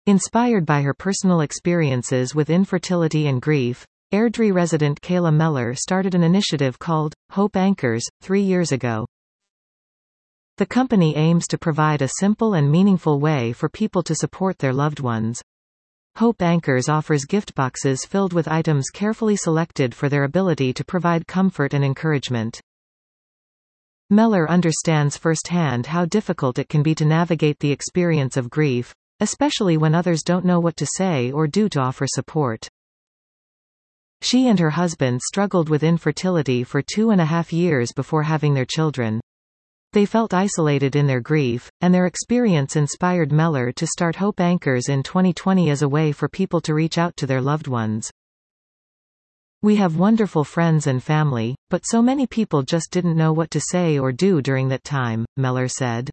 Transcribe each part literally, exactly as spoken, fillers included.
Inspired by her personal experiences with infertility and grief, Airdrie resident Kayla Meller started an initiative called Hope Anchors three years ago. The company aims to provide a simple and meaningful way for people to support their loved ones. Hope Anchors offers gift boxes filled with items carefully selected for their ability to provide comfort and encouragement. Meller understands firsthand how difficult it can be to navigate the experience of grief, especially when others don't know what to say or do to offer support. She and her husband struggled with infertility for two and a half years before having their children. They felt isolated in their grief, and their experience inspired Meller to start Hope Anchors in twenty twenty as a way for people to reach out to their loved ones. "We have wonderful friends and family, but so many people just didn't know what to say or do during that time," Meller said.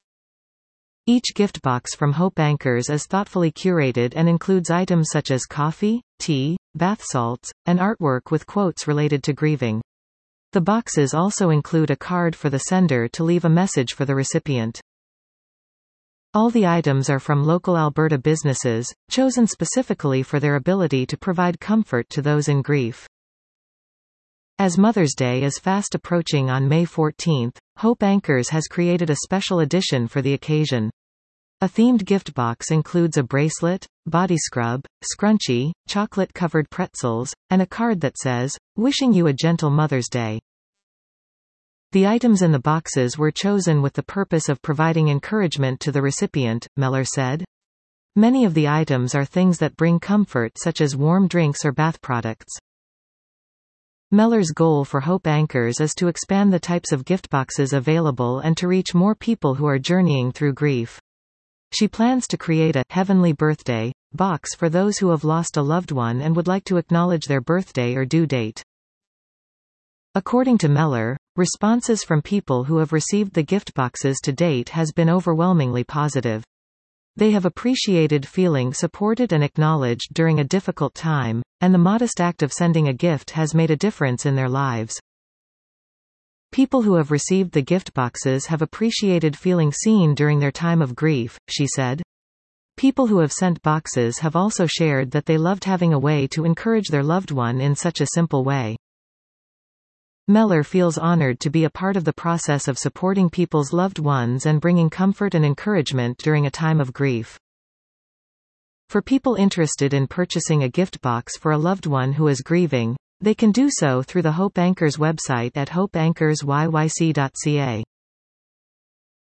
Each gift box from Hope Anchors is thoughtfully curated and includes items such as coffee, tea, bath salts, and artwork with quotes related to grieving. The boxes also include a card for the sender to leave a message for the recipient. All the items are from local Alberta businesses, chosen specifically for their ability to provide comfort to those in grief. As Mother's Day is fast approaching on May fourteenth, Hope Anchors has created a special edition for the occasion. A themed gift box includes a bracelet, body scrub, scrunchie, chocolate-covered pretzels, and a card that says, "Wishing you a gentle Mother's Day." The items in the boxes were chosen with the purpose of providing encouragement to the recipient, Meller said. Many of the items are things that bring comfort, such as warm drinks or bath products. Meller's goal for Hope Anchors is to expand the types of gift boxes available and to reach more people who are journeying through grief. She plans to create a Heavenly Birthday box for those who have lost a loved one and would like to acknowledge their birthday or due date. According to Meller, responses from people who have received the gift boxes to date has been overwhelmingly positive. They have appreciated feeling supported and acknowledged during a difficult time, and the modest act of sending a gift has made a difference in their lives. People who have received the gift boxes have appreciated feeling seen during their time of grief, she said. People who have sent boxes have also shared that they loved having a way to encourage their loved one in such a simple way. Meller feels honored to be a part of the process of supporting people's loved ones and bringing comfort and encouragement during a time of grief. For people interested in purchasing a gift box for a loved one who is grieving, they can do so through the Hope Anchors website at hope anchors y y c dot c a.